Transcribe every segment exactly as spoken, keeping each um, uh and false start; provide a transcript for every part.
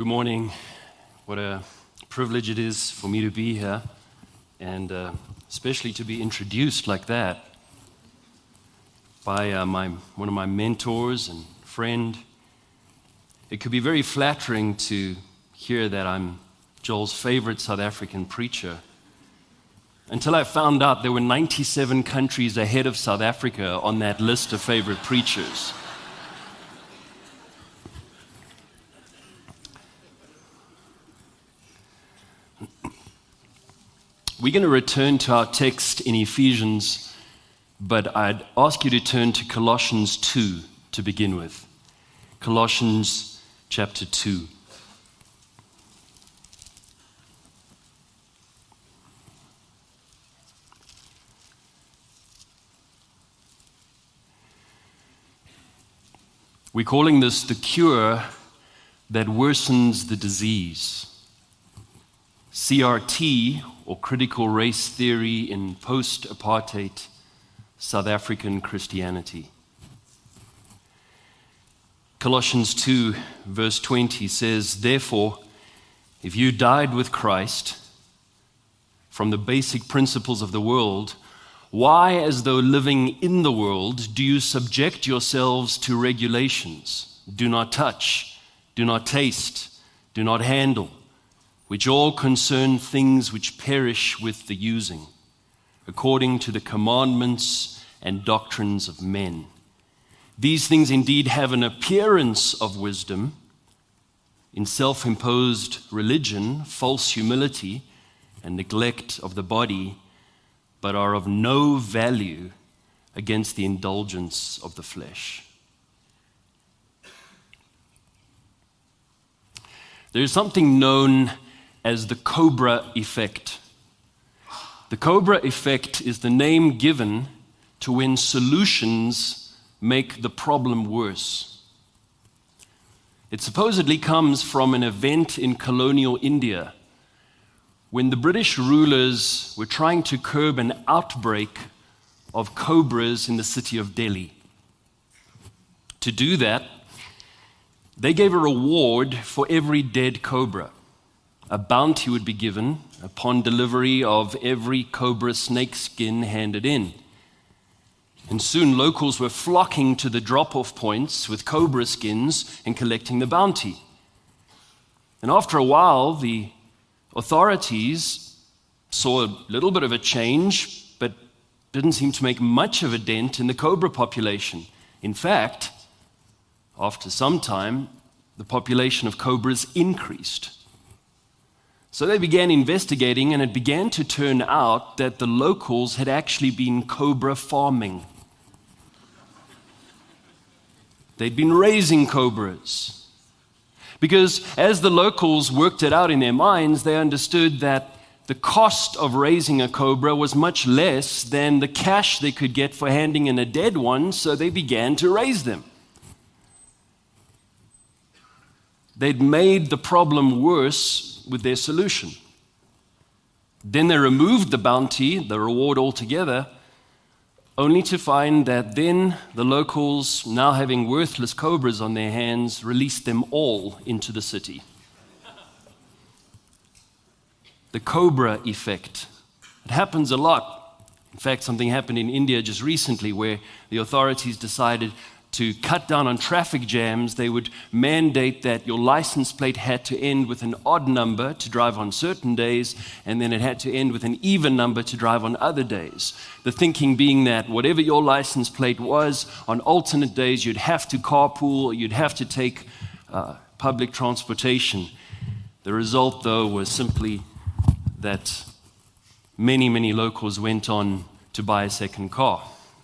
Good morning. What a privilege it is for me to be here, and uh, especially to be introduced like that by uh, my one of my mentors and friend. It could be very flattering to hear that I'm Joel's favorite South African preacher, until I found out there were ninety-seven countries ahead of South Africa on that list of favorite preachers. We're going to return to our text in Ephesians, but I'd ask you to turn to Colossians two to begin with. Colossians chapter two. We're calling this the cure that worsens the disease. C R T, or critical race theory in post-apartheid South African Christianity. Colossians two, verse twenty says, "Therefore, if you died with Christ from the basic principles of the world, why, as though living in the world, do you subject yourselves to regulations? Do not touch, do not taste, do not handle, which all concern things which perish with the using, according to the commandments and doctrines of men. These things indeed have an appearance of wisdom in self-imposed religion, false humility, and neglect of the body, but are of no value against the indulgence of the flesh." There is something known as the Cobra effect. The Cobra effect is the name given to when solutions make the problem worse. It supposedly comes from an event in colonial India when the British rulers were trying to curb an outbreak of cobras in the city of Delhi. To do that, they gave a reward for every dead cobra. A bounty would be given upon delivery of every cobra snake skin handed in. And soon locals were flocking to the drop-off points with cobra skins and collecting the bounty. And after a while, the authorities saw a little bit of a change, but didn't seem to make much of a dent in the cobra population. In fact, after some time, the population of cobras increased. So they began investigating, and it began to turn out that the locals had actually been cobra farming. They'd been raising cobras. Because as the locals worked it out in their minds, they understood that the cost of raising a cobra was much less than the cash they could get for handing in a dead one, so they began to raise them. They'd made the problem worse with their solution. Then they removed the bounty, the reward altogether, only to find that then the locals, now having worthless cobras on their hands, released them all into the city. The cobra effect. It happens a lot. In fact, something happened in India just recently where the authorities decided to cut down on traffic jams. They would mandate that your license plate had to end with an odd number to drive on certain days, and then it had to end with an even number to drive on other days. The thinking being that whatever your license plate was, on alternate days you'd have to carpool or you'd have to take uh, public transportation. The result, though, was simply that many, many locals went on to buy a second car.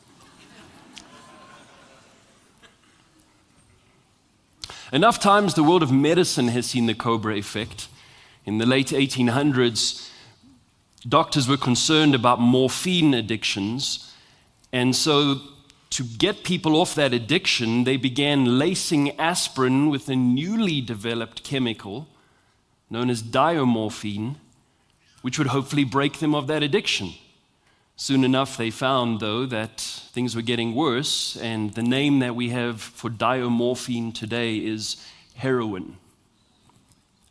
Enough times the world of medicine has seen the cobra effect. In the late eighteen hundreds, doctors were concerned about morphine addictions, and so to get people off that addiction, they began lacing aspirin with a newly developed chemical known as diamorphine, which would hopefully break them of that addiction. Soon enough, they found, though, that things were getting worse, and the name that we have for diamorphine today is heroin.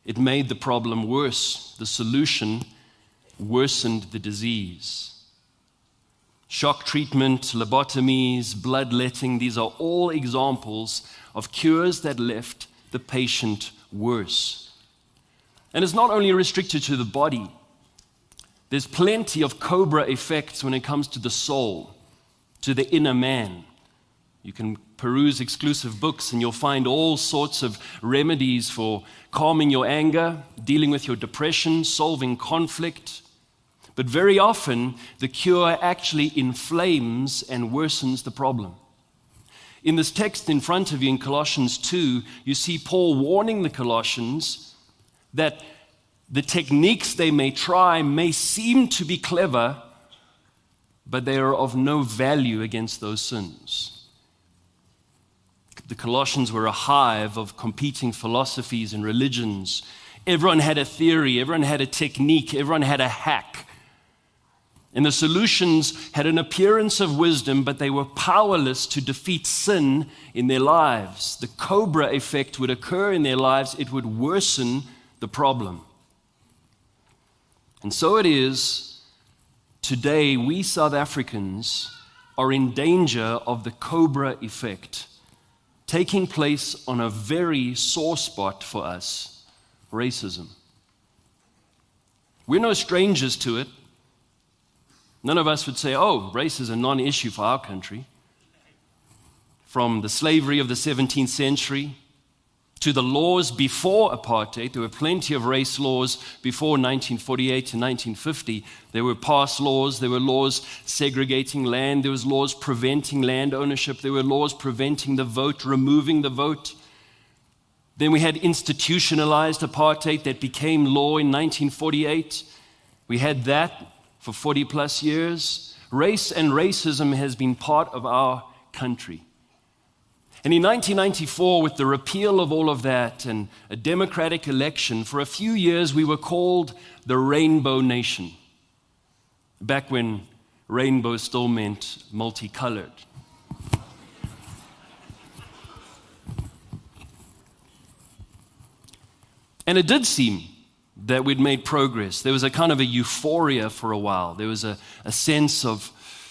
it made the problem worse. The solution worsened the disease. Shock treatment, lobotomies, bloodletting, these are all examples of cures that left the patient worse. And it's not only restricted to the body. There's plenty of cobra effects when it comes to the soul, to the inner man. You can peruse exclusive books and you'll find all sorts of remedies for calming your anger, dealing with your depression, solving conflict. But very often, the cure actually inflames and worsens the problem. In this text in front of you in Colossians two, you see Paul warning the Colossians that the techniques they may try may seem to be clever, but they are of no value against those sins. The Colossians were a hive of competing philosophies and religions. Everyone had a theory, everyone had a technique, everyone had a hack. And the solutions had an appearance of wisdom, but they were powerless to defeat sin in their lives. The cobra effect would occur in their lives. It would worsen the problem. And so it is, today we South Africans are in danger of the cobra effect taking place on a very sore spot for us, racism. We're no strangers to it. None of us would say, oh, race is a non-issue for our country. From the slavery of the seventeenth century to the laws before apartheid, there were plenty of race laws before nineteen forty-eight to nineteen fifty. There were passed laws, there were laws segregating land, there was laws preventing land ownership, there were laws preventing the vote, removing the vote. Then we had institutionalized apartheid that became law in nineteen forty-eight. We had that for forty plus years. Race and racism has been part of our country. And in nineteen ninety-four, with the repeal of all of that and a democratic election, for a few years we were called the Rainbow Nation. Back when rainbow still meant multicolored. And it did seem that we'd made progress. There was a kind of a euphoria for a while. There was a, a sense of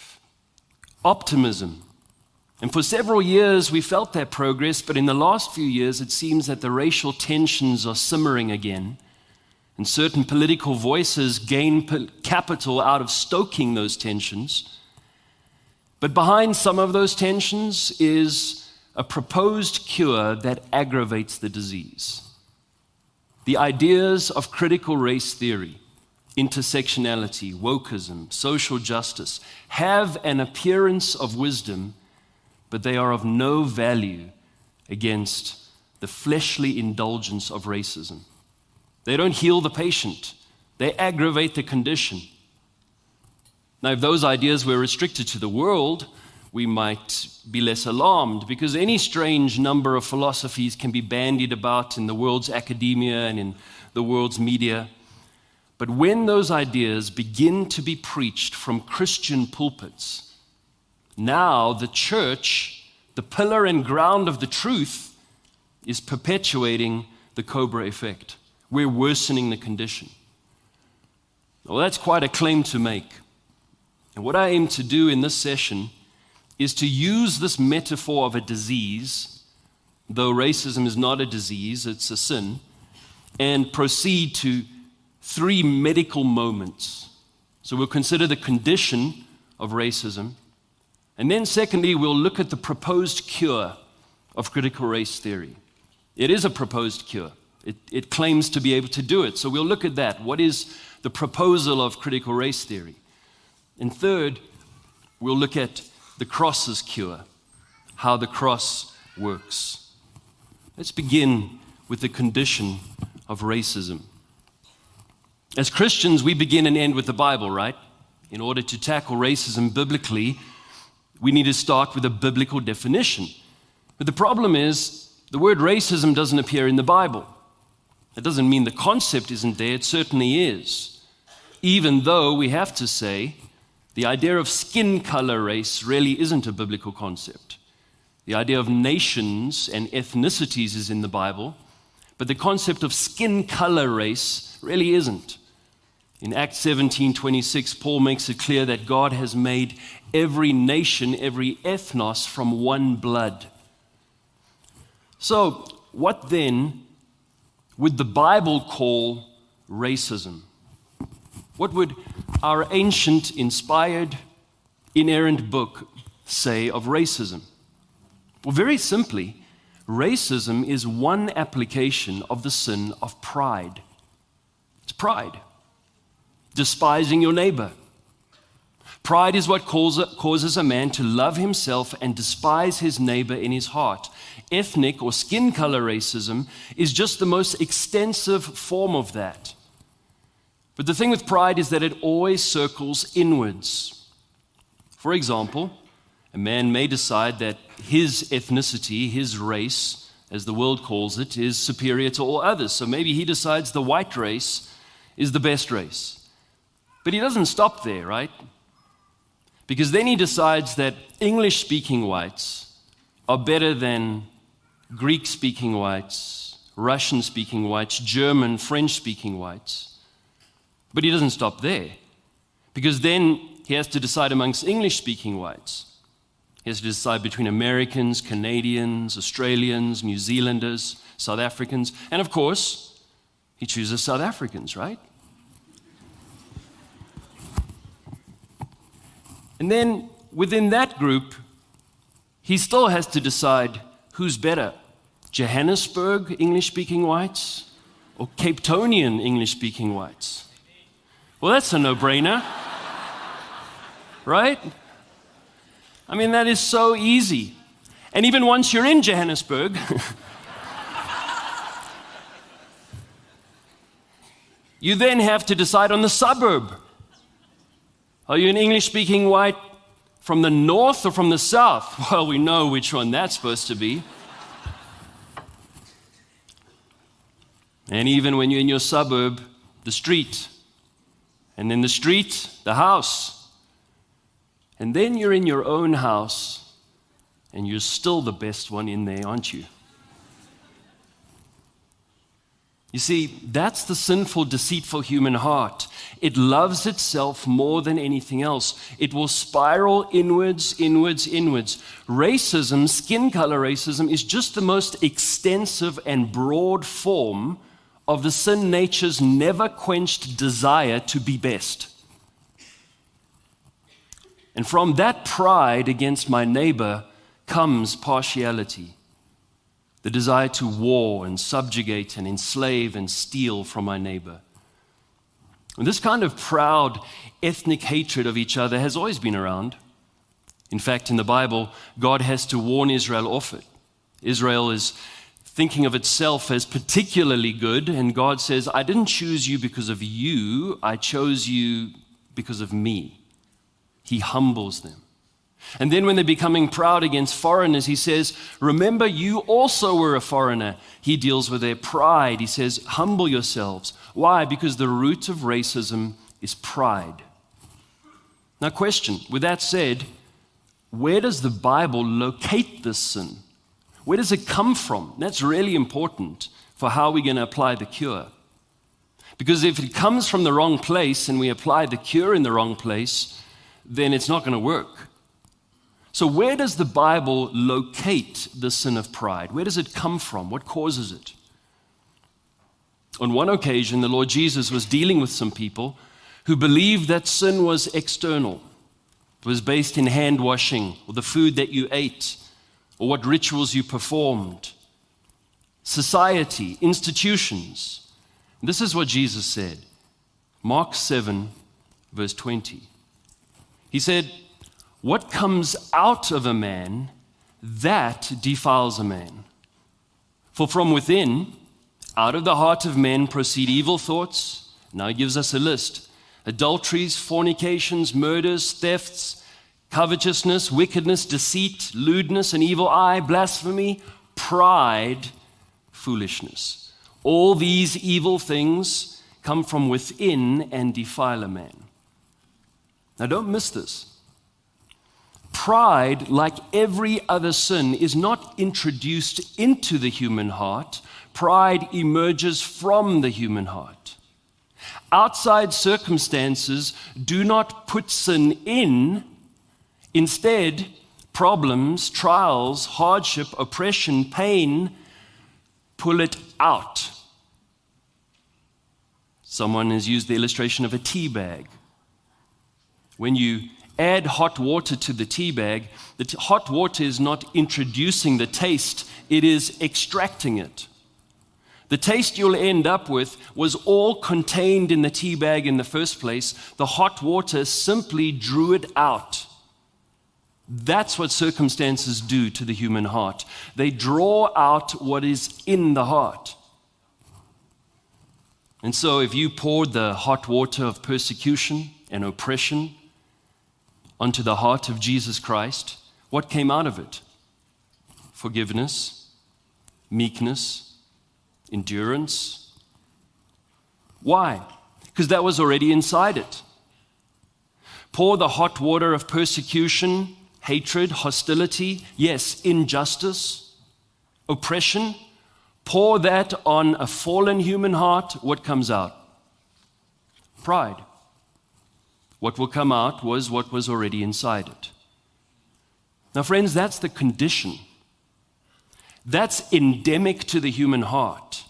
optimism. And for several years, we felt that progress, but in the last few years, it seems that the racial tensions are simmering again, and certain political voices gain po- capital out of stoking those tensions. But behind some of those tensions is a proposed cure that aggravates the disease. The ideas of critical race theory, intersectionality, wokeism, social justice have an appearance of wisdom, but they are of no value against the fleshly indulgence of racism. They don't heal the patient. They aggravate the condition. Now, if those ideas were restricted to the world, we might be less alarmed, because any strange number of philosophies can be bandied about in the world's academia and in the world's media. But when those ideas begin to be preached from Christian pulpits, now the church, the pillar and ground of the truth, is perpetuating the cobra effect. We're worsening the condition. Well, that's quite a claim to make. And what I aim to do in this session is to use this metaphor of a disease, though racism is not a disease, it's a sin, and proceed to three medical moments. So we'll consider the condition of racism, and then secondly, we'll look at the proposed cure of critical race theory. It is a proposed cure. It, it claims to be able to do it. So we'll look at that. What is the proposal of critical race theory? And third, we'll look at the cross's cure, how the cross works. Let's begin with the condition of racism. As Christians, we begin and end with the Bible, right? In order to tackle racism biblically, we need to start with a biblical definition. But the problem is, the word racism doesn't appear in the Bible. That doesn't mean the concept isn't there, it certainly is. Even though we have to say, the idea of skin color race really isn't a biblical concept. The idea of nations and ethnicities is in the Bible, But the concept of skin color race really isn't. In Acts seventeen twenty-six, Paul makes it clear that God has made every nation, every ethnos from one blood. So, what then would the Bible call racism? What would our ancient, inspired, inerrant book say of racism? Well, very simply, racism is one application of the sin of pride. It's pride. Despising your neighbor. Pride is what causes a man to love himself and despise his neighbor in his heart. Ethnic or skin color racism is just the most extensive form of that. But the thing with pride is that it always circles inwards. For example, a man may decide that his ethnicity, his race, as the world calls it, is superior to all others. So maybe he decides the white race is the best race. But he doesn't stop there, right? Because then he decides that English-speaking whites are better than Greek-speaking whites, Russian-speaking whites, German, French-speaking whites. But he doesn't stop there. Because then he has to decide amongst English-speaking whites. He has to decide between Americans, Canadians, Australians, New Zealanders, South Africans, and of course, he chooses South Africans, right? And then within that group, he still has to decide who's better, Johannesburg English-speaking whites or Cape Townian English-speaking whites. Well, that's a no-brainer, right? I mean, that is so easy. And even once you're in Johannesburg, you then have to decide on the suburb. Are you an English-speaking white from the north or from the south? Well, we know which one that's supposed to be. And even when you're in your suburb, the street. And then the street, the house. And then you're in your own house, and you're still the best one in there, aren't you? You see, that's the sinful, deceitful human heart. It loves itself more than anything else. It will spiral inwards, inwards, inwards. Racism, skin color racism, is just the most extensive and broad form of the sin nature's never-quenched desire to be best. And from that pride against my neighbor comes partiality. The desire to war and subjugate and enslave and steal from my neighbor. And this kind of proud ethnic hatred of each other has always been around. In fact, in the Bible, God has to warn Israel off it. Israel is thinking of itself as particularly good, and God says, I didn't choose you because of you, I chose you because of me. He humbles them. And then when they're becoming proud against foreigners, he says, remember, you also were a foreigner. He deals with their pride. He says, humble yourselves. Why? Because the root of racism is pride. Now, question, with that said, where does the Bible locate this sin? Where does it come from? That's really important for how we're going to apply the cure. Because if it comes from the wrong place and we apply the cure in the wrong place, then it's not going to work. So where does the Bible locate the sin of pride? Where does it come from? What causes it? On one occasion, the Lord Jesus was dealing with some people who believed that sin was external. It was based in hand washing, or the food that you ate, or what rituals you performed. Society, institutions. And this is what Jesus said. Mark seven, verse twenty. He said, what comes out of a man, that defiles a man. For from within, out of the heart of men proceed evil thoughts. Now he gives us a list. Adulteries, fornications, murders, thefts, covetousness, wickedness, deceit, lewdness, an evil eye, blasphemy, pride, foolishness. All these evil things come from within and defile a man. Now don't miss this. pride, like every other sin, is not introduced into the human heart. Pride emerges from the human heart. Outside circumstances do not put sin in. Instead, problems, trials, hardship, oppression, pain pull it out. Someone has used the illustration of a tea bag. When you add hot water to the tea bag, the t- hot water is not introducing the taste, it is extracting it. The taste you'll end up with was all contained in the tea bag in the first place. The hot water simply drew it out. That's what circumstances do to the human heart. They draw out what is in the heart. And so if you poured the hot water of persecution and oppression onto the heart of Jesus Christ, what came out of it? Forgiveness, meekness, endurance. Why? Because that was already inside it. Pour the hot water of persecution, hatred, hostility, yes, injustice, oppression. Pour that on a fallen human heart, what comes out? Pride. What will come out was what was already inside it. Now, friends, that's the condition. That's endemic to the human heart.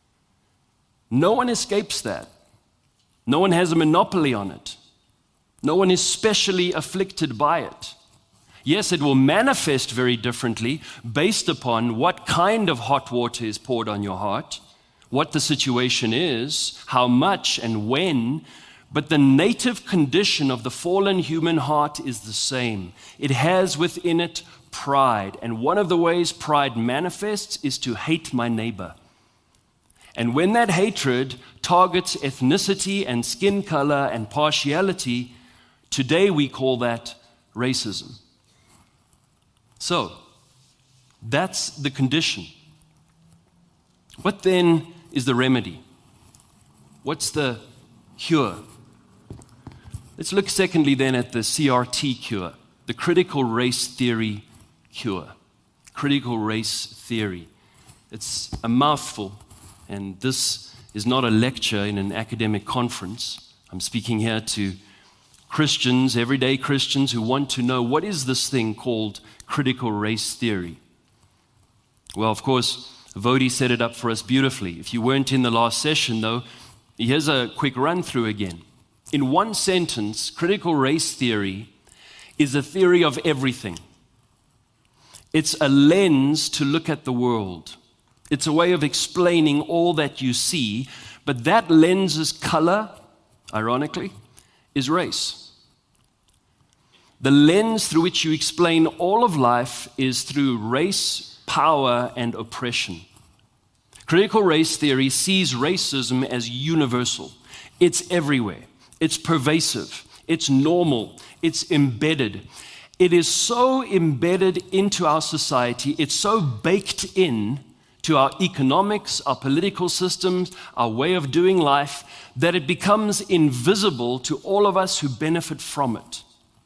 No one escapes that. No one has a monopoly on it. No one is specially afflicted by it. Yes, it will manifest very differently based upon what kind of hot water is poured on your heart, what the situation is, how much and when, but the native condition of the fallen human heart is the same. It has within it pride, and one of the ways pride manifests is to hate my neighbor. And when that hatred targets ethnicity and skin color and partiality, today we call that racism. So, that's the condition. What then is the remedy? What's the cure? Let's look secondly then at the C R T cure, the critical race theory cure. Critical race theory. It's a mouthful, and this is not a lecture in an academic conference. I'm speaking here to Christians, everyday Christians who want to know, what is this thing called critical race theory? Well, of course, Vodi set it up for us beautifully. If you weren't in the last session, though, here's a quick run through again. In one sentence, critical race theory is a theory of everything. It's a lens to look at the world. It's a way of explaining all that you see, but that lens's color, ironically, is race. The lens through which you explain all of life is through race, power, and oppression. Critical race theory sees racism as universal. It's everywhere. It's pervasive. It's normal. It's embedded. It is so embedded into our society. It's so baked in to our economics, our political systems, our way of doing life, that it becomes invisible to all of us who benefit from it.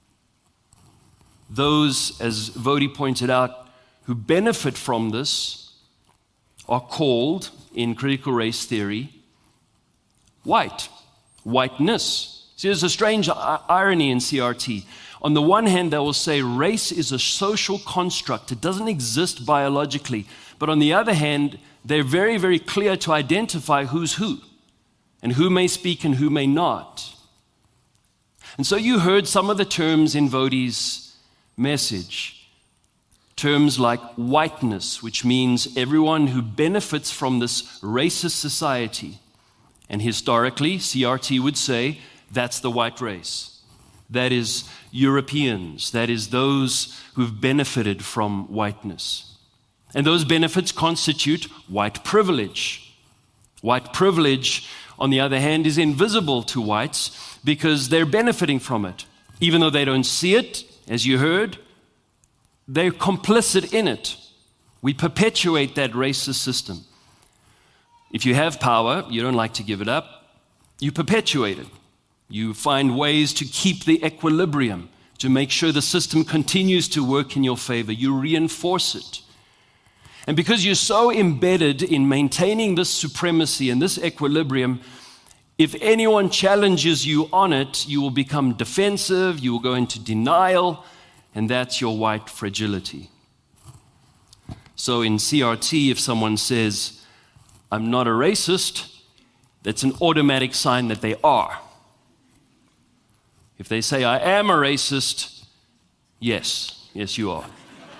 Those, as Vodi pointed out, who benefit from this are called, in critical race theory, white, whiteness. See, there's a strange irony in C R T. On the one hand, they will say race is a social construct. It doesn't exist biologically. But on the other hand, they're very, very clear to identify who's who and who may speak and who may not. And so you heard some of the terms in Vodi's message. Terms like whiteness, which means everyone who benefits from this racist society. And historically, C R T would say that's the white race. That is Europeans. That is those who've benefited from whiteness. And those benefits constitute white privilege. White privilege, on the other hand, is invisible to whites because they're benefiting from it. Even though they don't see it, as you heard, they're complicit in it. We perpetuate that racist system. If you have power, you don't like to give it up, you perpetuate it. You find ways to keep the equilibrium, to make sure the system continues to work in your favor. You reinforce it. And because you're so embedded in maintaining this supremacy and this equilibrium, if anyone challenges you on it, you will become defensive, you will go into denial, and that's your white fragility. So in C R T, if someone says, I'm not a racist, that's an automatic sign that they are. If they say, I am a racist, yes, yes you are.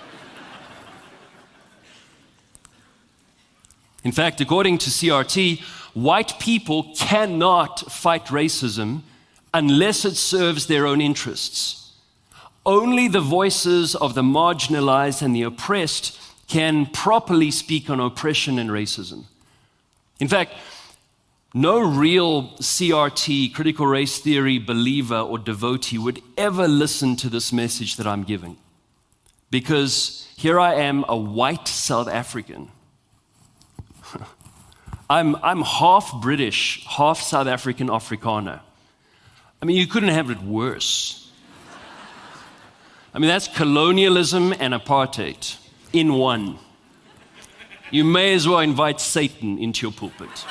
In fact, according to C R T, white people cannot fight racism unless it serves their own interests. Only the voices of the marginalized and the oppressed can properly speak on oppression and racism. In fact, no real C R T, critical race theory believer or devotee would ever listen to this message that I'm giving. Because here I am, a white South African. I'm, I'm half British, half South African Afrikaner. I mean, you couldn't have it worse. I mean, that's colonialism and apartheid in one. You may as well invite Satan into your pulpit.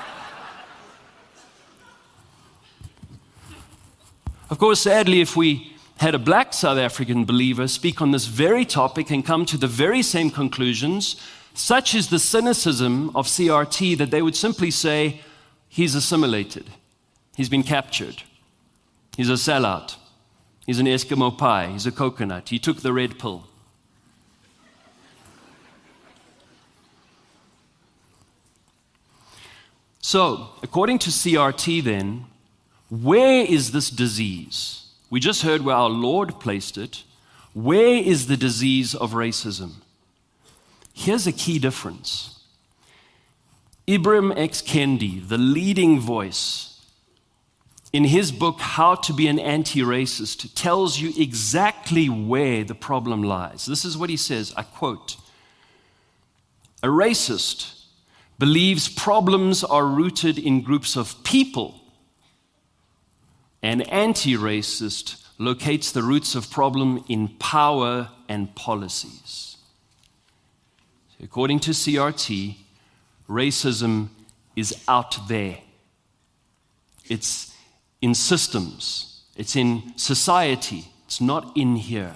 Of course, sadly, if we had a black South African believer speak on this very topic and come to the very same conclusions, such is the cynicism of C R T that they would simply say, he's assimilated, he's been captured, he's a sellout, he's an Eskimo pie, he's a coconut, he took the red pill. So, according to C R T then, where is this disease? We just heard where our Lord placed it. Where is the disease of racism? Here's a key difference. Ibram X. Kendi, the leading voice, in his book, How to Be an Anti-Racist, tells you exactly where the problem lies. This is what he says, I quote, "A racist believes problems are rooted in groups of people. An anti-racist locates the roots of problem in power and policies." According to C R T, racism is out there. It's in systems. It's in society. It's not in here.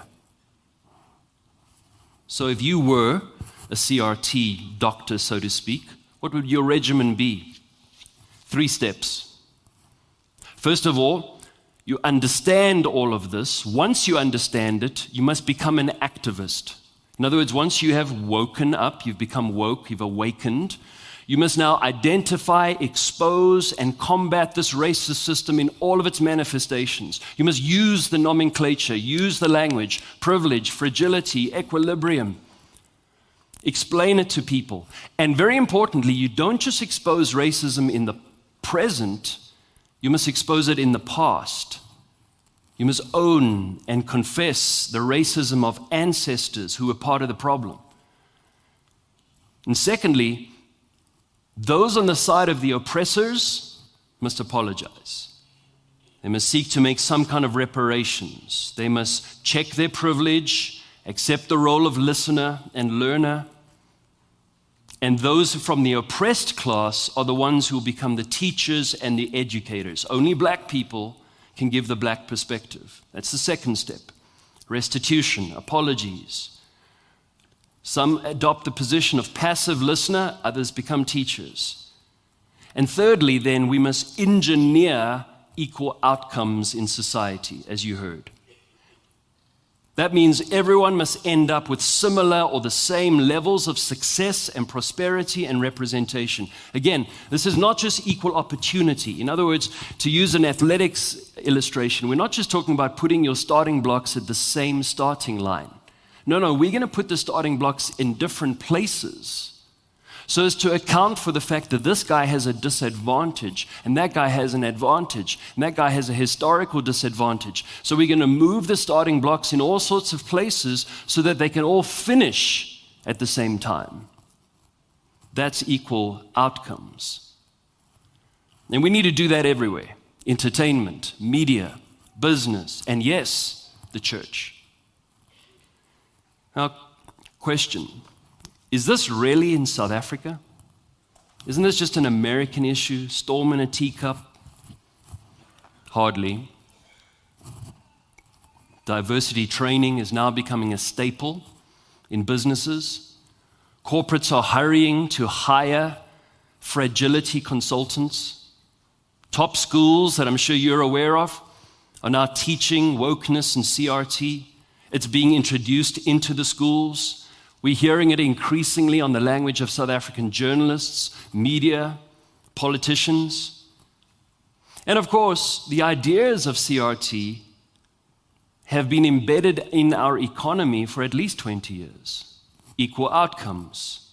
So if you were a C R T doctor, so to speak, what would your regimen be? Three steps. First of all, you understand all of this. Once you understand it, you must become an activist. In other words, once you have woken up, you've become woke, you've awakened, you must now identify, expose, and combat this racist system in all of its manifestations. You must use the nomenclature, use the language, privilege, fragility, equilibrium. Explain it to people. And very importantly, you don't just expose racism in the present, you must expose it in the past. You must own and confess the racism of ancestors who were part of the problem. And secondly, those on the side of the oppressors must apologize. They must seek to make some kind of reparations. They must check their privilege, accept the role of listener and learner. And those from the oppressed class are the ones who will become the teachers and the educators. Only black people can give the black perspective. That's the second step. Restitution, apologies. Some adopt the position of passive listener, others become teachers. And thirdly, then, we must engineer equal outcomes in society, as you heard. That means everyone must end up with similar or the same levels of success and prosperity and representation. Again, this is not just equal opportunity. In other words, to use an athletics illustration, we're not just talking about putting your starting blocks at the same starting line. No, no, we're going to put the starting blocks in different places so as to account for the fact that this guy has a disadvantage and that guy has an advantage and that guy has a historical disadvantage. So we're going to move the starting blocks in all sorts of places so that they can all finish at the same time. That's equal outcomes. And we need to do that everywhere. Entertainment, media, business, and yes, the church. Now, question, is this really in South Africa? Isn't this just an American issue, storm in a teacup? Hardly. Diversity training is now becoming a staple in businesses. Corporates are hurrying to hire fragility consultants. Top schools that I'm sure you're aware of are now teaching wokeness and C R T. It's being introduced into the schools. We're hearing it increasingly on the language of South African journalists, media, politicians. And of course, the ideas of C R T have been embedded in our economy for at least twenty years. Equal outcomes.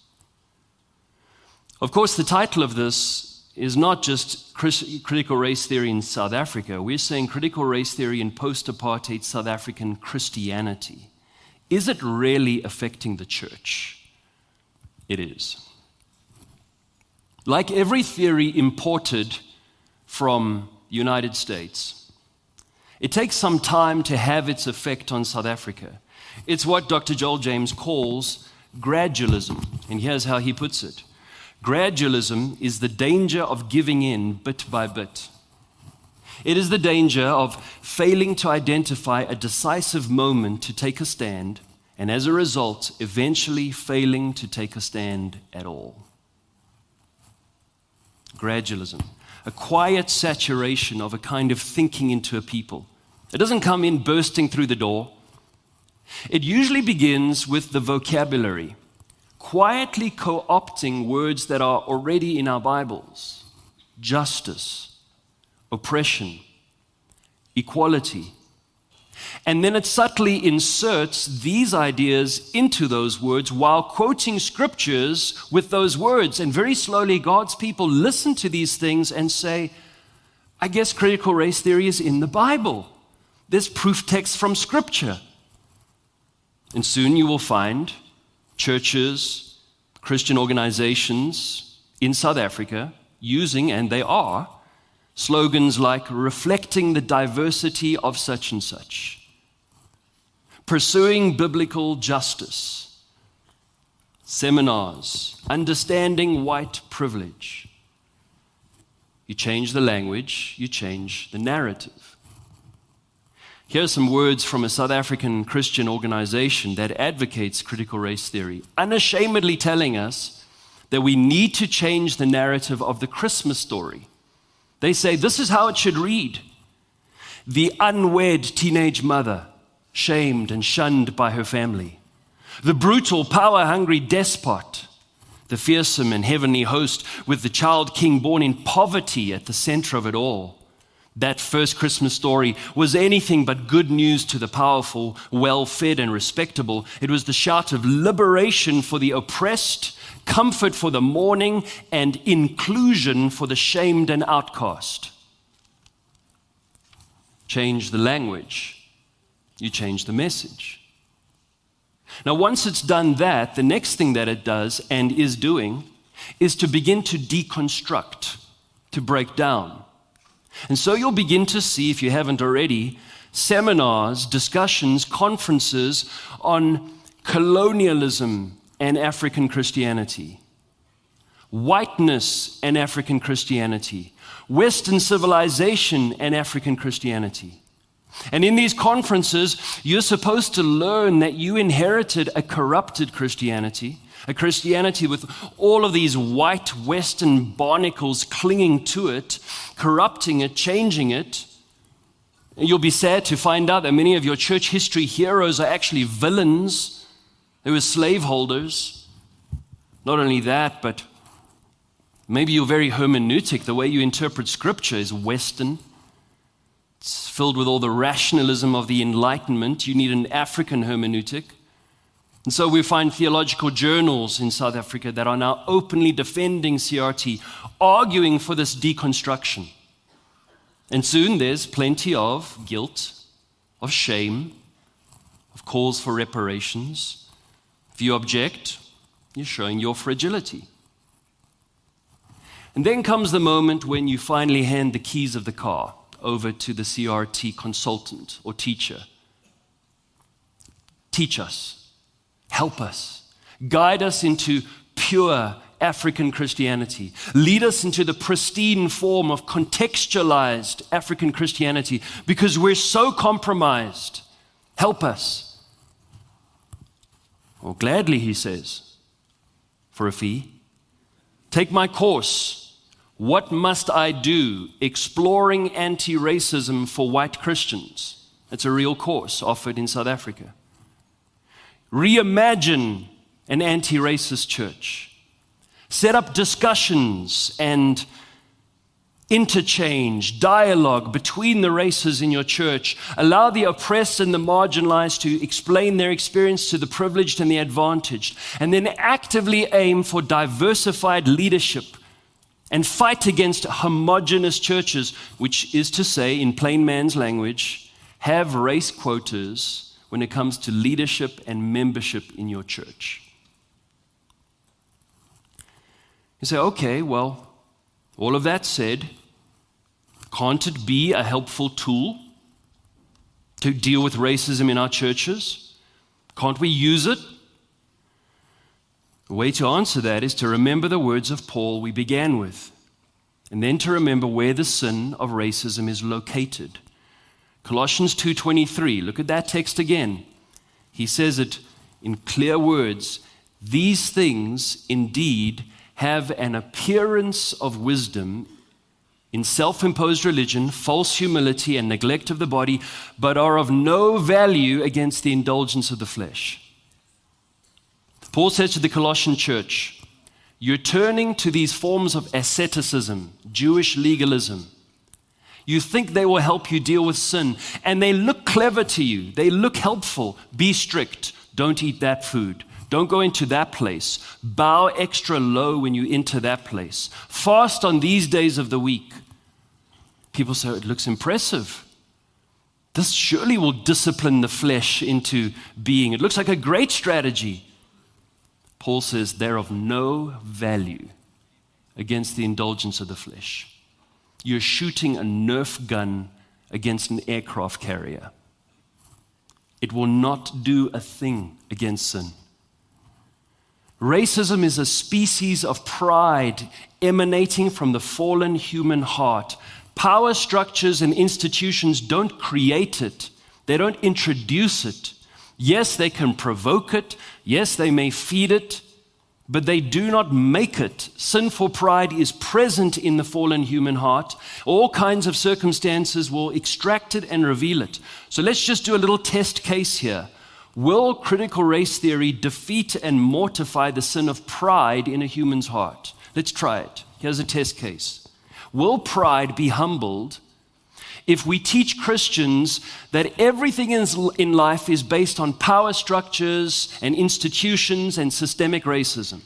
Of course, the title of this is not just critical race theory in South Africa. We're saying critical race theory in post-apartheid South African Christianity. Is it really affecting the church? It is. Like every theory imported from the United States, it takes some time to have its effect on South Africa. It's what Doctor Joel James calls gradualism, and here's how he puts it. Gradualism is the danger of giving in bit by bit. It is the danger of failing to identify a decisive moment to take a stand, and as a result, eventually failing to take a stand at all. Gradualism, a quiet saturation of a kind of thinking into a people. It doesn't come in bursting through the door. It usually begins with the vocabulary, quietly co-opting words that are already in our Bibles. Justice, oppression, equality. And then it subtly inserts these ideas into those words while quoting scriptures with those words. And very slowly, God's people listen to these things and say, I guess critical race theory is in the Bible. There's proof text from scripture. And soon you will find churches, Christian organizations in South Africa using, and they are, slogans like reflecting the diversity of such and such, pursuing biblical justice, seminars, understanding white privilege. You change the language, you change the narrative. Here are some words from a South African Christian organization that advocates critical race theory, unashamedly telling us that we need to change the narrative of the Christmas story. They say this is how it should read. The unwed teenage mother, shamed and shunned by her family. The brutal, power-hungry despot. The fearsome and heavenly host with the child king born in poverty at the center of it all. That first Christmas story was anything but good news to the powerful, well-fed and respectable. It was the shout of liberation for the oppressed, comfort for the mourning, and inclusion for the shamed and outcast. Change the language, you change the message. Now, once it's done that, the next thing that it does and is doing is to begin to deconstruct, to break down. And so you'll begin to see, if you haven't already, seminars, discussions, conferences on colonialism and African Christianity, whiteness and African Christianity, Western civilization and African Christianity. And in these conferences, you're supposed to learn that you inherited a corrupted Christianity, a Christianity with all of these white Western barnacles clinging to it, corrupting it, changing it. And you'll be sad to find out that many of your church history heroes are actually villains. They were slaveholders. Not only that, but maybe you're very hermeneutic. The way you interpret scripture is Western. It's filled with all the rationalism of the Enlightenment. You need an African hermeneutic. And so we find theological journals in South Africa that are now openly defending C R T, arguing for this deconstruction. And soon there's plenty of guilt, of shame, of calls for reparations. If you object, you're showing your fragility. And then comes the moment when you finally hand the keys of the car over to the C R T consultant or teacher. Teach us, help us, guide us into pure African Christianity. Lead us into the pristine form of contextualized African Christianity because we're so compromised. Help us. Well, gladly, he says, for a fee. Take my course. What must I do? Exploring anti-racism for white Christians. It's a real course offered in South Africa. Reimagine an anti-racist church. Set up discussions and interchange, dialogue between the races in your church. Allow the oppressed and the marginalized to explain their experience to the privileged and the advantaged. And then actively aim for diversified leadership and fight against homogenous churches, which is to say, in plain man's language, have race quotas when it comes to leadership and membership in your church. You say, okay, well, all of that said, can't it be a helpful tool to deal with racism in our churches? Can't we use it? The way to answer that is to remember the words of Paul we began with, and then to remember where the sin of racism is located. Colossians two twenty-three, look at that text again. He says it in clear words, these things indeed have an appearance of wisdom in self-imposed religion, false humility, and neglect of the body, but are of no value against the indulgence of the flesh. Paul says to the Colossian church, you're turning to these forms of asceticism, Jewish legalism. You think they will help you deal with sin, and they look clever to you. They look helpful. Be strict. Don't eat that food. Don't go into that place. Bow extra low when you enter that place. Fast on these days of the week. People say, it looks impressive. This surely will discipline the flesh into being. It looks like a great strategy. Paul says they're of no value against the indulgence of the flesh. You're shooting a Nerf gun against an aircraft carrier. It will not do a thing against sin. Racism is a species of pride emanating from the fallen human heart. Power structures and institutions don't create it. They don't introduce it. Yes, they can provoke it. Yes, they may feed it, but they do not make it. Sinful pride is present in the fallen human heart. All kinds of circumstances will extract it and reveal it. So let's just do a little test case here. Will critical race theory defeat and mortify the sin of pride in a human's heart? Let's try it. Here's a test case. Will pride be humbled if we teach Christians that everything in life is based on power structures and institutions and systemic racism?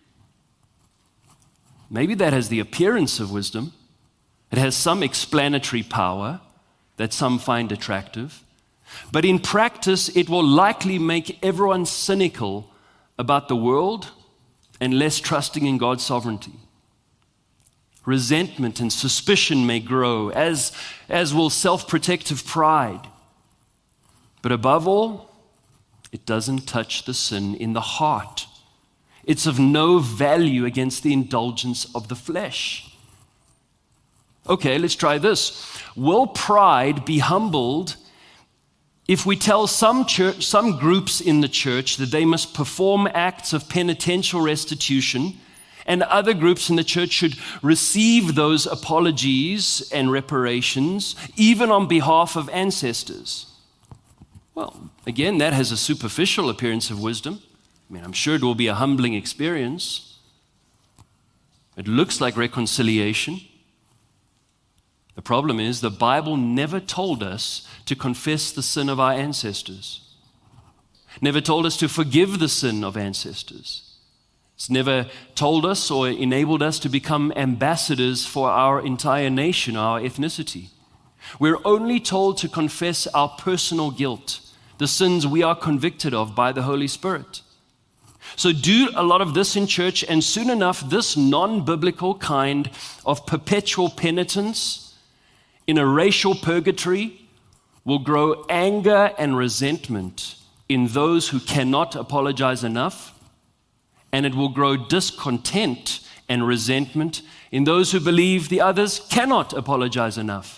Maybe that has the appearance of wisdom. It has some explanatory power that some find attractive. But in practice, it will likely make everyone cynical about the world and less trusting in God's sovereignty. Resentment and suspicion may grow, as, as will self-protective pride. But above all, it doesn't touch the sin in the heart. It's of no value against the indulgence of the flesh. Okay, let's try this. Will pride be humbled if we tell some church, some groups in the church that they must perform acts of penitential restitution, and other groups in the church should receive those apologies and reparations, even on behalf of ancestors? Well, again, that has a superficial appearance of wisdom. I mean, I'm sure it will be a humbling experience. It looks like reconciliation. The problem is the Bible never told us to confess the sin of our ancestors. Never told us to forgive the sin of ancestors. It's never told us or enabled us to become ambassadors for our entire nation, our ethnicity. We're only told to confess our personal guilt, the sins we are convicted of by the Holy Spirit. So do a lot of this in church, and soon enough, this non-biblical kind of perpetual penitence in a racial purgatory will grow anger and resentment in those who cannot apologize enough, and it will grow discontent and resentment in those who believe the others cannot apologize enough.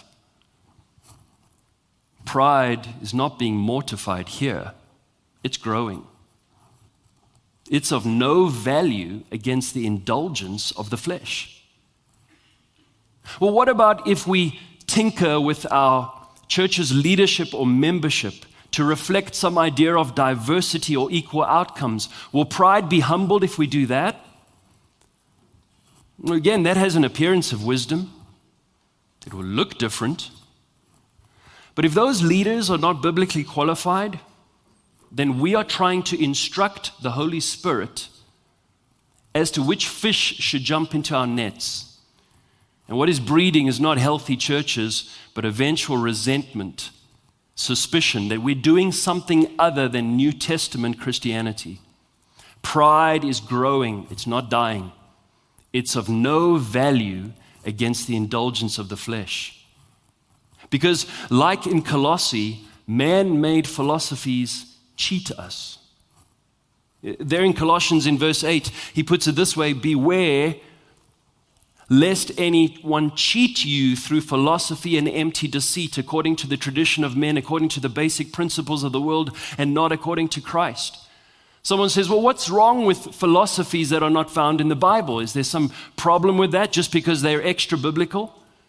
Pride is not being mortified here, it's growing. It's of no value against the indulgence of the flesh. Well, what about if we tinker with our church's leadership or membership to reflect some idea of diversity or equal outcomes? Will pride be humbled if we do that? Again, that has an appearance of wisdom. It will look different. But if those leaders are not biblically qualified, then we are trying to instruct the Holy Spirit as to which fish should jump into our nets. And what is breeding is not healthy churches, but eventual resentment, suspicion that we're doing something other than New Testament Christianity. Pride is growing, it's not dying. It's of no value against the indulgence of the flesh. Because, like in Colossae, man-made philosophies cheat us. There in Colossians in verse eight, he puts it this way: beware lest anyone cheat you through philosophy and empty deceit, according to the tradition of men, according to the basic principles of the world, and not according to Christ. Someone says, well, what's wrong with philosophies that are not found in the Bible? Is there some problem with that just because they're extra biblical?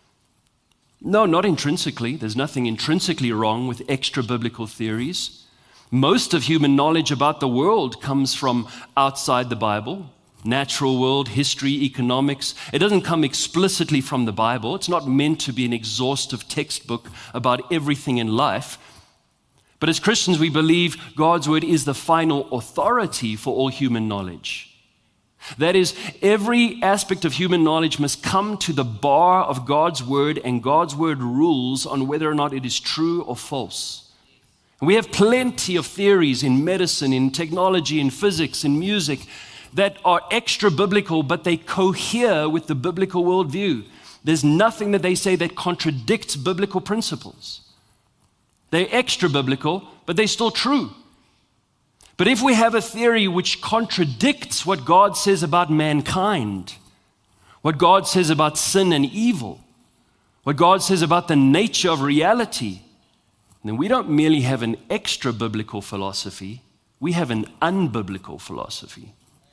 No, not intrinsically. There's nothing intrinsically wrong with extra biblical theories. Most of human knowledge about the world comes from outside the Bible. Natural world, history, economics. It doesn't come explicitly from the Bible. It's not meant to be an exhaustive textbook about everything in life. But as Christians, we believe God's word is the final authority for all human knowledge. That is, every aspect of human knowledge must come to the bar of God's word, and God's word rules on whether or not it is true or false. We have plenty of theories in medicine, in technology, in physics, in music that are extra biblical, but they cohere with the biblical worldview. There's nothing that they say that contradicts biblical principles. They're extra biblical, but they're still true. But if we have a theory which contradicts what God says about mankind, what God says about sin and evil, what God says about the nature of reality, then we don't merely have an extra biblical philosophy, we have an unbiblical philosophy.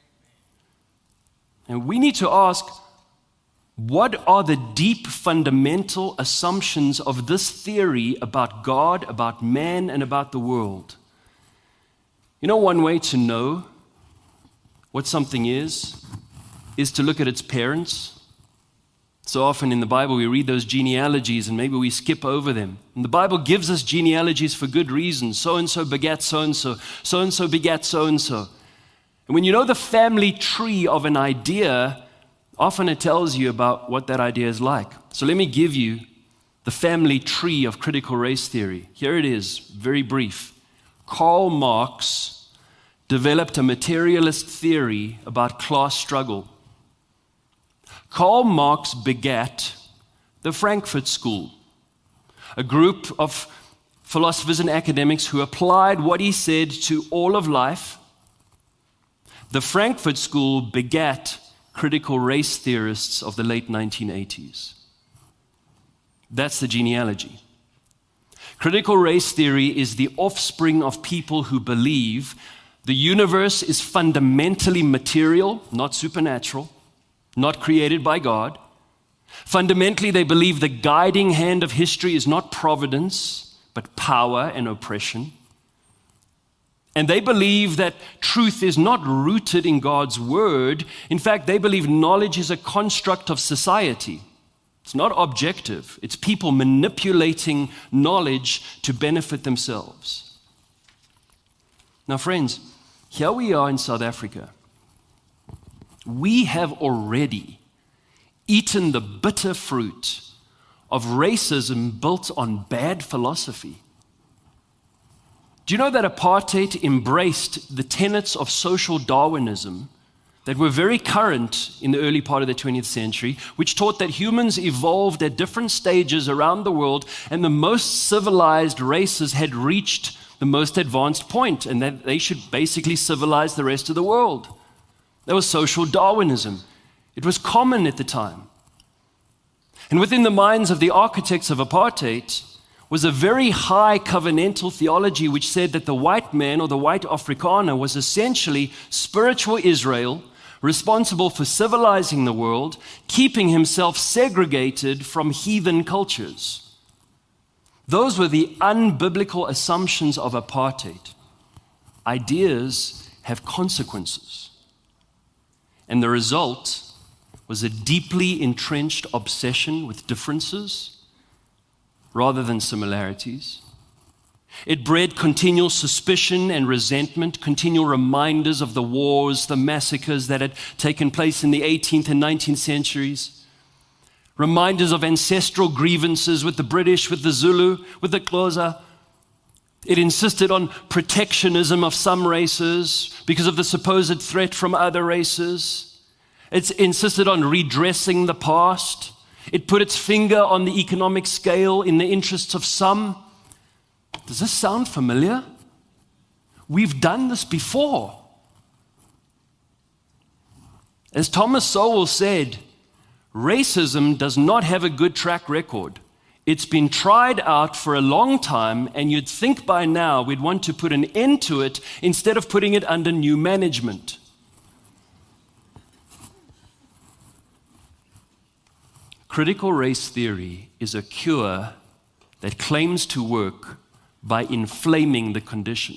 And we need to ask, what are the deep fundamental assumptions of this theory about God, about man, and about the world? You know, one way to know what something is, is to look at its parents. So often in the Bible we read those genealogies and maybe we skip over them. And the Bible gives us genealogies for good reasons. So-and-so begat so-and-so, so-and-so begat so-and-so. And when you know the family tree of an idea, often it tells you about what that idea is like. So let me give you the family tree of critical race theory. Here it is, very brief. Karl Marx developed a materialist theory about class struggle. Karl Marx begat the Frankfurt School, a group of philosophers and academics who applied what he said to all of life. The Frankfurt School begat critical race theorists of the late nineteen eighties. That's the genealogy. Critical race theory is the offspring of people who believe the universe is fundamentally material, not supernatural, not created by God. Fundamentally, they believe the guiding hand of history is not providence, but power and oppression. And they believe that truth is not rooted in God's word. In fact, they believe knowledge is a construct of society. It's not objective. It's people manipulating knowledge to benefit themselves. Now, friends, here we are in South Africa. We have already eaten the bitter fruit of racism built on bad philosophy. Do you know that apartheid embraced the tenets of social Darwinism that were very current in the early part of the twentieth century, which taught that humans evolved at different stages around the world, and the most civilized races had reached the most advanced point, and that they should basically civilize the rest of the world. That was social Darwinism. It was common at the time. And within the minds of the architects of apartheid was a very high covenantal theology which said that the white man or the white Afrikaner was essentially spiritual Israel, responsible for civilizing the world, keeping himself segregated from heathen cultures. Those were the unbiblical assumptions of apartheid. Ideas have consequences. And the result was a deeply entrenched obsession with differences rather than similarities. It bred continual suspicion and resentment, continual reminders of the wars, the massacres that had taken place in the eighteenth and nineteenth centuries, reminders of ancestral grievances with the British, with the Zulu, with the Xhosa. It insisted on protectionism of some races because of the supposed threat from other races. It insisted on redressing the past. It put its finger on the economic scale in the interests of some. Does this sound familiar? We've done this before. As Thomas Sowell said, racism does not have a good track record. It's been tried out for a long time, and you'd think by now we'd want to put an end to it instead of putting it under new management. Critical race theory is a cure that claims to work by inflaming the condition.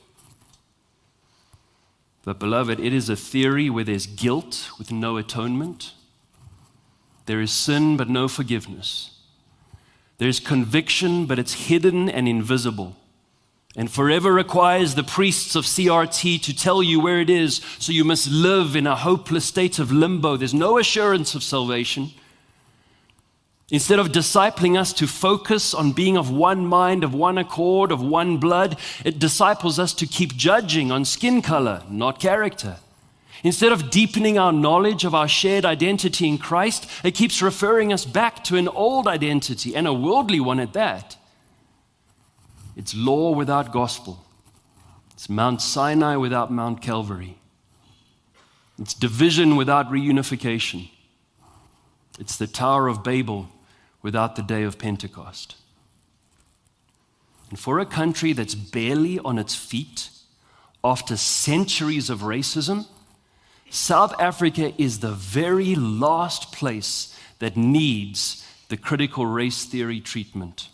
But beloved, it is a theory where there's guilt with no atonement. There is sin but no forgiveness. There's conviction but it's hidden and invisible, and forever requires the priests of C R T to tell you where it is, so you must live in a hopeless state of limbo. There's no assurance of salvation. Instead of discipling us to focus on being of one mind, of one accord, of one blood, it disciples us to keep judging on skin color, not character. Instead of deepening our knowledge of our shared identity in Christ, it keeps referring us back to an old identity, and a worldly one at that. It's law without gospel. It's Mount Sinai without Mount Calvary. It's division without reunification. It's the Tower of Babel without the day of Pentecost. And for a country that's barely on its feet after centuries of racism, South Africa is the very last place that needs the critical race theory treatment.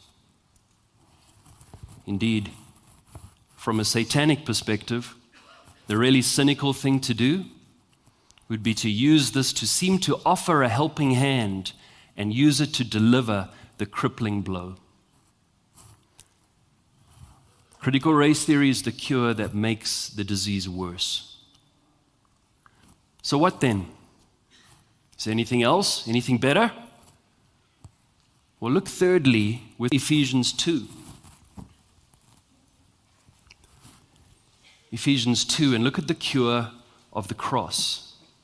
Indeed, from a satanic perspective, the really cynical thing to do would be to use this to seem to offer a helping hand and use it to deliver the crippling blow. Critical race theory is the cure that makes the disease worse. So what then? Is there anything else? Anything better? Well, look thirdly with Ephesians two. Ephesians two, and look at the cure of the cross.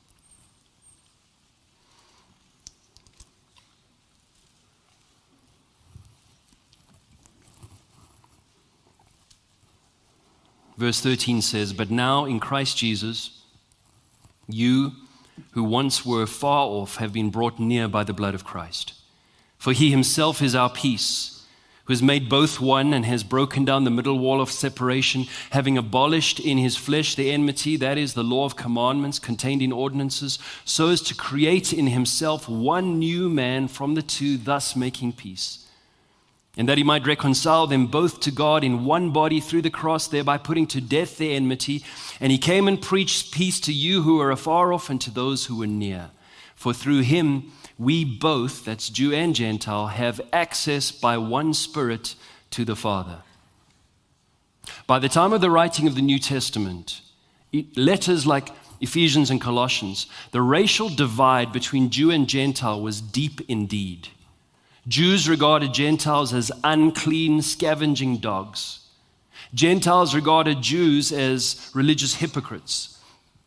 Verse thirteen says, "But now in Christ Jesus, you who once were far off have been brought near by the blood of Christ. For he himself is our peace, who has made both one and has broken down the middle wall of separation, having abolished in his flesh the enmity, that is, the law of commandments contained in ordinances, so as to create in himself one new man from the two, thus making peace. And that he might reconcile them both to God in one body through the cross, thereby putting to death their enmity. And he came and preached peace to you who are afar off and to those who are near. For through him we both," that's Jew and Gentile, "have access by one Spirit to the Father." By the time of the writing of the New Testament, letters like Ephesians and Colossians, the racial divide between Jew and Gentile was deep indeed. Jews regarded Gentiles as unclean, scavenging dogs. Gentiles regarded Jews as religious hypocrites.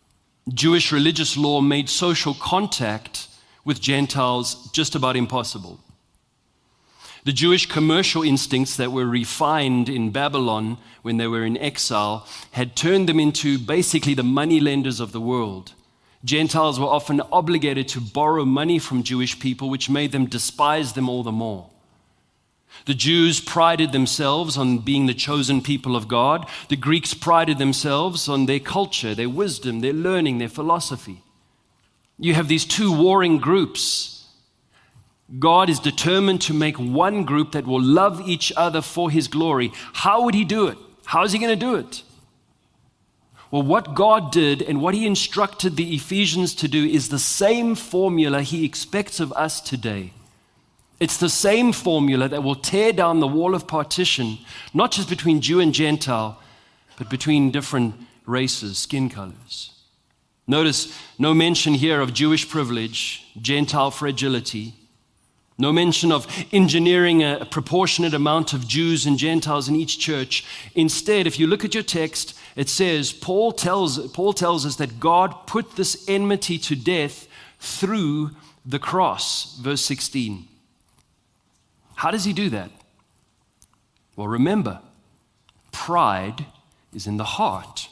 Jewish religious law made social contact with Gentiles just about impossible. The Jewish commercial instincts that were refined in Babylon when they were in exile had turned them into basically the moneylenders of the world. Gentiles were often obligated to borrow money from Jewish people, which made them despise them all the more. The Jews prided themselves on being the chosen people of God. The Greeks prided themselves on their culture, their wisdom, their learning, their philosophy. You have these two warring groups. God is determined to make one group that will love each other for his glory. How would he do it? How is he going to do it? Well, what God did and what he instructed the Ephesians to do is the same formula he expects of us today. It's the same formula that will tear down the wall of partition, not just between Jew and Gentile, but between different races, skin colors. Notice no mention here of Jewish privilege, Gentile fragility. No mention of engineering a proportionate amount of Jews and Gentiles in each church. Instead, if you look at your text, it says, Paul tells, Paul tells us that God put this enmity to death through the cross. Verse sixteen. How does he do that? Well, remember, pride is in the heart.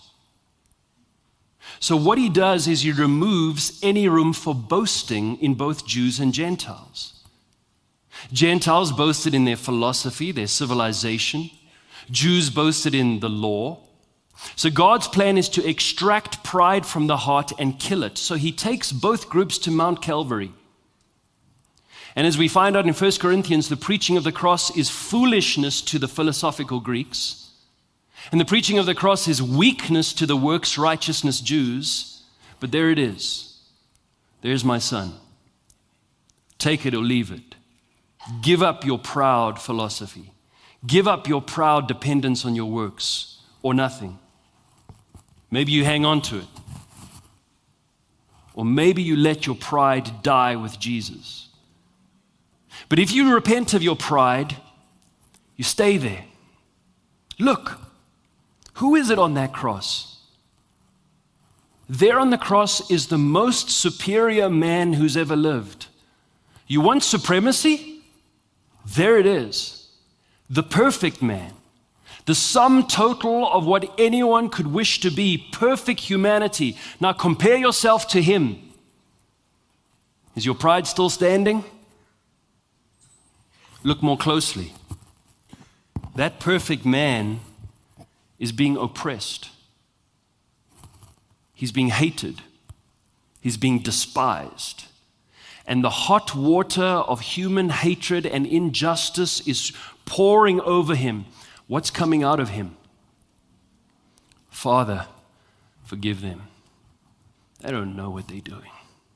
So what he does is he removes any room for boasting in both Jews and Gentiles. Gentiles boasted in their philosophy, their civilization. Jews boasted in the law. So God's plan is to extract pride from the heart and kill it. So he takes both groups to Mount Calvary. And as we find out in First Corinthians, the preaching of the cross is foolishness to the philosophical Greeks. And the preaching of the cross is weakness to the works righteousness Jews. But there it is. There's my son. Take it or leave it. Give up your proud philosophy. Give up your proud dependence on your works or nothing. Maybe you hang on to it. Or maybe you let your pride die with Jesus. But if you repent of your pride, you stay there. Look, who is it on that cross? There on the cross is the most superior man who's ever lived. You want supremacy? There it is, the perfect man, the sum total of what anyone could wish to be, perfect humanity. Now compare yourself to him. Is your pride still standing? Look more closely. That perfect man is being oppressed. He's being hated. He's being despised. And the hot water of human hatred and injustice is pouring over him. What's coming out of him? Father, forgive them. They don't know what they're doing.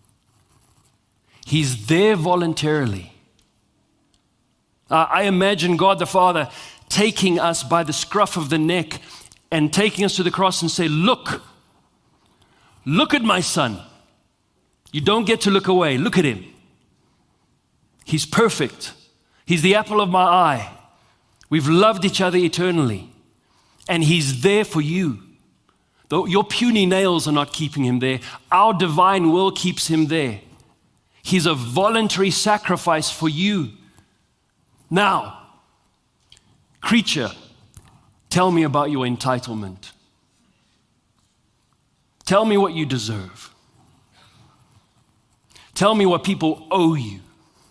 He's there voluntarily. Uh, I imagine God the Father taking us by the scruff of the neck and taking us to the cross and say, look, look at my son. You don't get to look away. Look at him. He's perfect. He's the apple of my eye. We've loved each other eternally. And he's there for you. Though your puny nails are not keeping him there, our divine will keeps him there. He's a voluntary sacrifice for you. Now, creature, tell me about your entitlement. Tell me what you deserve. Tell me what people owe you.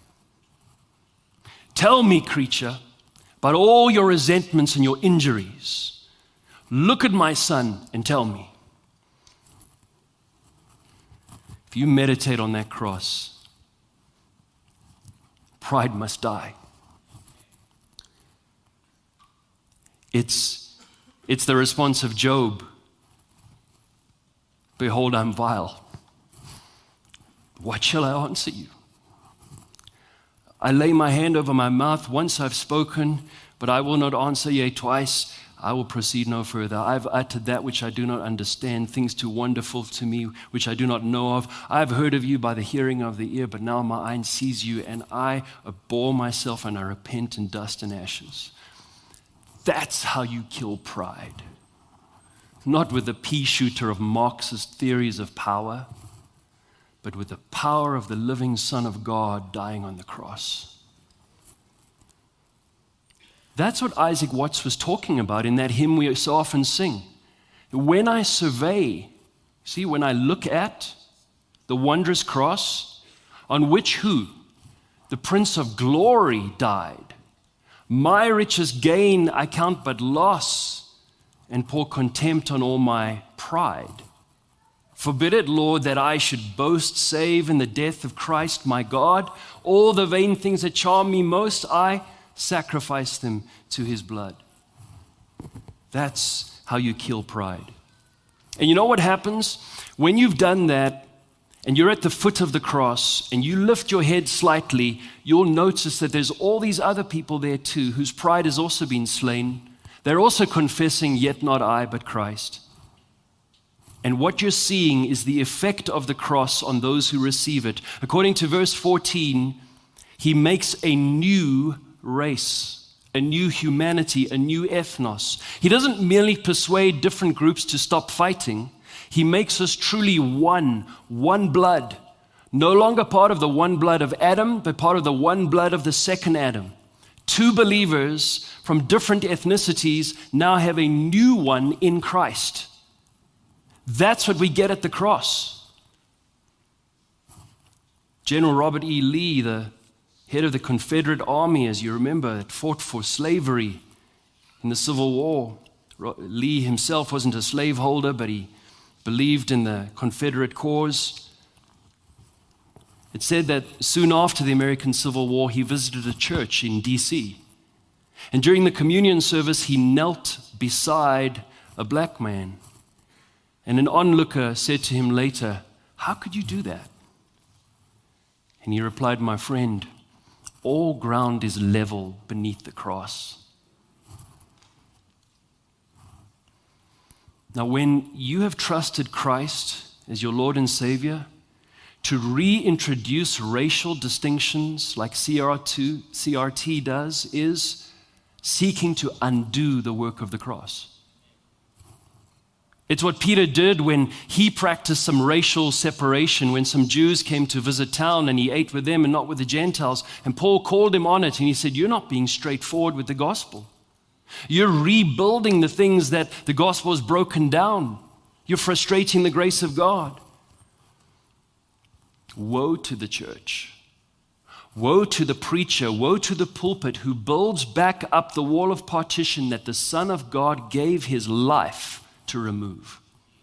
Tell me, creature, about all your resentments and your injuries. Look at my son and tell me. If you meditate on that cross, pride must die. It's, it's the response of Job. Behold, I'm vile. What shall I answer you? I lay my hand over my mouth. Once I've spoken, but I will not answer. Yea, twice I will proceed no further. I've uttered that which I do not understand, things too wonderful to me, which I do not know of. I have heard of you by the hearing of the ear, but now my eye sees you, and I abhor myself, and I repent in dust and ashes. That's how you kill pride. not with the pea shooter of Marxist theories of power, but with the power of the living Son of God dying on the cross. That's what Isaac Watts was talking about in that hymn we so often sing. When I survey, see, when I look at the wondrous cross on which who? The Prince of Glory died. My richest gain I count but loss, and pour contempt on all my pride. Forbid it, Lord, that I should boast, save in the death of Christ my God. All the vain things that charm me most, I sacrifice them to his blood. That's how you kill pride. And you know what happens? When you've done that, and you're at the foot of the cross, and you lift your head slightly, you'll notice that there's all these other people there too, whose pride has also been slain. They're also confessing, yet not I, but Christ. And what you're seeing is the effect of the cross on those who receive it. According to verse fourteen, he makes a new race, a new humanity, a new ethnos. He doesn't merely persuade different groups to stop fighting. He makes us truly one, one blood. No longer part of the one blood of Adam, but part of the one blood of the second Adam. Two believers from different ethnicities now have a new one in Christ. That's what we get at the cross. General Robert E. Lee, the head of the Confederate Army, as you remember, that fought for slavery in the Civil War. Lee himself wasn't a slaveholder, but he believed in the Confederate cause. It said that soon after the American Civil War, he visited a church in D C And during the communion service, he knelt beside a black man. And an onlooker said to him later, "How could you do that?" And he replied, "My friend, all ground is level beneath the cross." Now, when you have trusted Christ as your Lord and Savior, to reintroduce racial distinctions like C R T does is seeking to undo the work of the cross. It's what Peter did when he practiced some racial separation when some Jews came to visit town and he ate with them and not with the Gentiles. And Paul called him on it and he said, "You're not being straightforward with the gospel. You're rebuilding the things that the gospel has broken down. You're frustrating the grace of God." Woe to the church. Woe to the preacher. Woe to the pulpit who builds back up the wall of partition that the Son of God gave his life to remove.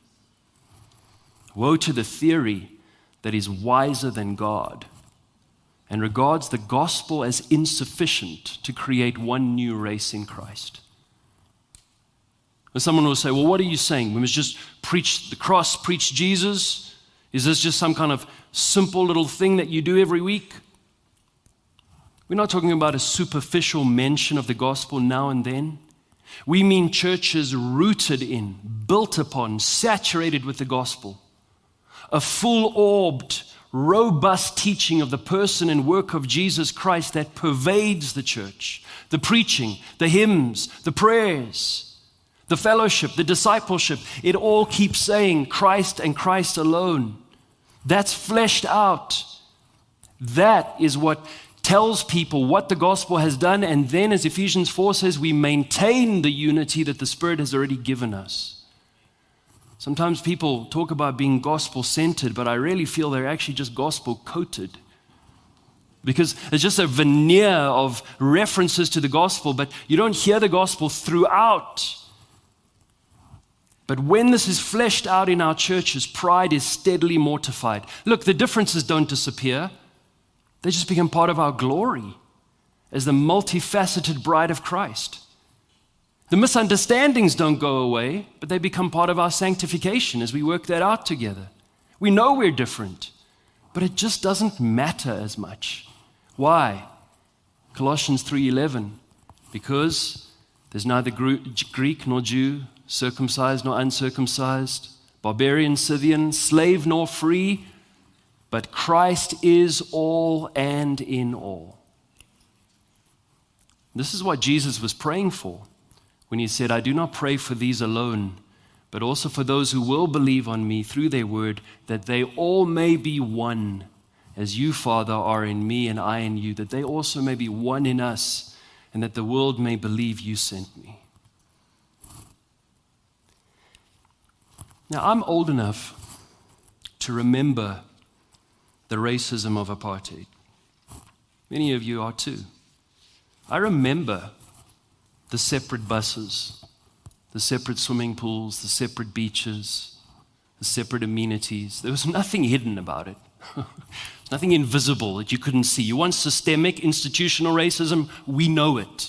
Woe to the theory that is wiser than God and regards the gospel as insufficient to create one new race in Christ. And someone will say, "Well, what are you saying? We must just preach the cross, preach Jesus? Is this just some kind of simple little thing that you do every week?" We're not talking about a superficial mention of the gospel now and then. We mean churches rooted in, built upon, saturated with the gospel. A full-orbed, robust teaching of the person and work of Jesus Christ that pervades the church. The preaching, the hymns, the prayers, the fellowship, the discipleship. It all keeps saying Christ and Christ alone. That's fleshed out. That is what tells people what the gospel has done, and then, as Ephesians four says, we maintain the unity that the Spirit has already given us. Sometimes people talk about being gospel-centered, but I really feel they're actually just gospel-coated. Because it's just a veneer of references to the gospel, but you don't hear the gospel throughout. But when this is fleshed out in our churches, pride is steadily mortified. Look, the differences don't disappear. They just become part of our glory as the multifaceted bride of Christ. The misunderstandings don't go away, but they become part of our sanctification as we work that out together. We know we're different, but it just doesn't matter as much. Why? Colossians three eleven, because there's neither Greek nor Jew, circumcised nor uncircumcised, barbarian, Scythian, slave nor free, but Christ is all and in all. This is what Jesus was praying for when he said, "I do not pray for these alone, but also for those who will believe on me through their word, that they all may be one, as you, Father, are in me and I in you, that they also may be one in us, and that the world may believe you sent me. Now, I'm old enough to remember the racism of apartheid. Many of you are too. I remember the separate buses, the separate swimming pools, the separate beaches, the separate amenities. There was nothing hidden about it. Nothing invisible that you couldn't see. You want systemic, institutional racism? We know it.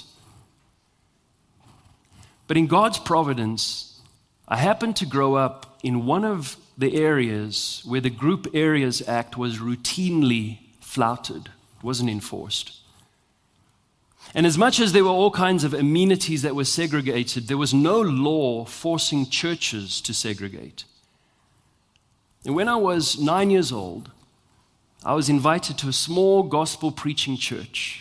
But in God's providence, I happened to grow up in one of the areas where the Group Areas Act was routinely flouted. It wasn't enforced. And as much as there were all kinds of amenities that were segregated, there was no law forcing churches to segregate. And when I was nine years old, I was invited to a small gospel preaching church.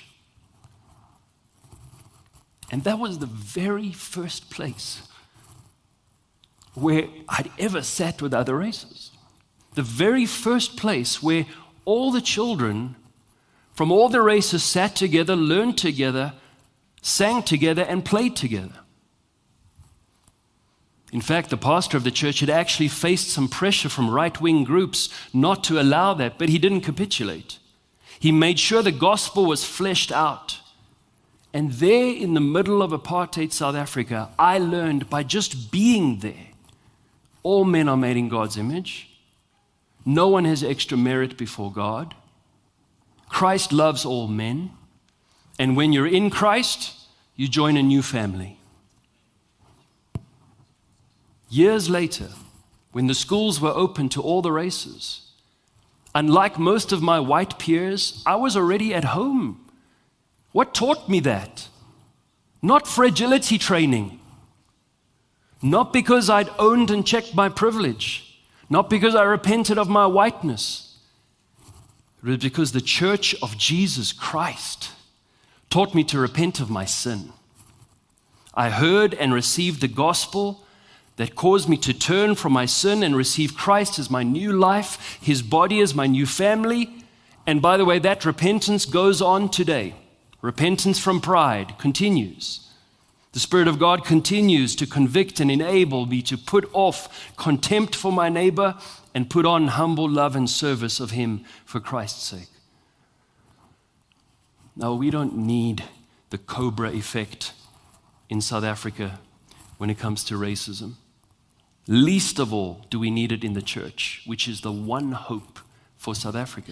And that was the very first place where I'd ever sat with other races. The very first place where all the children from all the races sat together, learned together, sang together, and played together. In fact, the pastor of the church had actually faced some pressure from right-wing groups not to allow that, but he didn't capitulate. He made sure the gospel was fleshed out. And there in the middle of apartheid South Africa, I learned by just being there, all men are made in God's image. No one has extra merit before God. Christ loves all men. And when you're in Christ, you join a new family. Years later, when the schools were open to all the races, unlike most of my white peers, I was already at home. What taught me that? Not fragility training. Not because I'd owned and checked my privilege. Not because I repented of my whiteness. It was because the church of Jesus Christ taught me to repent of my sin. I heard and received the gospel that caused me to turn from my sin and receive Christ as my new life, His body as my new family. And by the way, that repentance goes on today. Repentance from pride continues. The Spirit of God continues to convict and enable me to put off contempt for my neighbor and put on humble love and service of Him for Christ's sake. Now, we don't need the Cobra effect in South Africa when it comes to racism. Least of all do we need it in the church, which is the one hope for South Africa.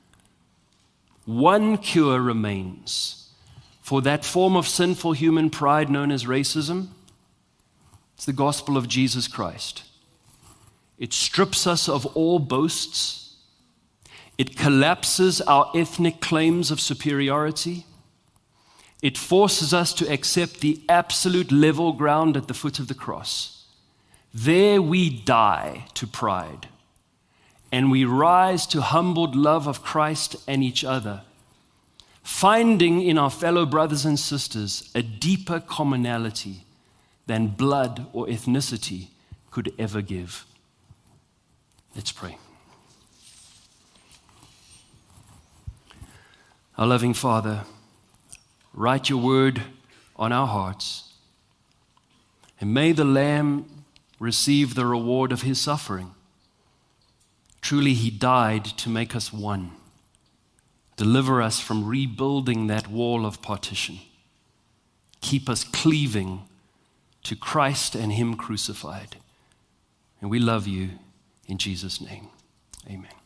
One cure remains for that form of sinful human pride known as racism. It's the gospel of Jesus Christ. It strips us of all boasts. It collapses our ethnic claims of superiority. It forces us to accept the absolute level ground at the foot of the cross. There we die to pride, and we rise to humbled love of Christ and each other, finding in our fellow brothers and sisters a deeper commonality than blood or ethnicity could ever give. Let's pray. Our loving Father, write your word on our hearts, and may the Lamb receive the reward of His suffering. Truly, He died to make us one. Deliver us from rebuilding that wall of partition. Keep us cleaving to Christ and Him crucified. And we love you in Jesus' name. Amen.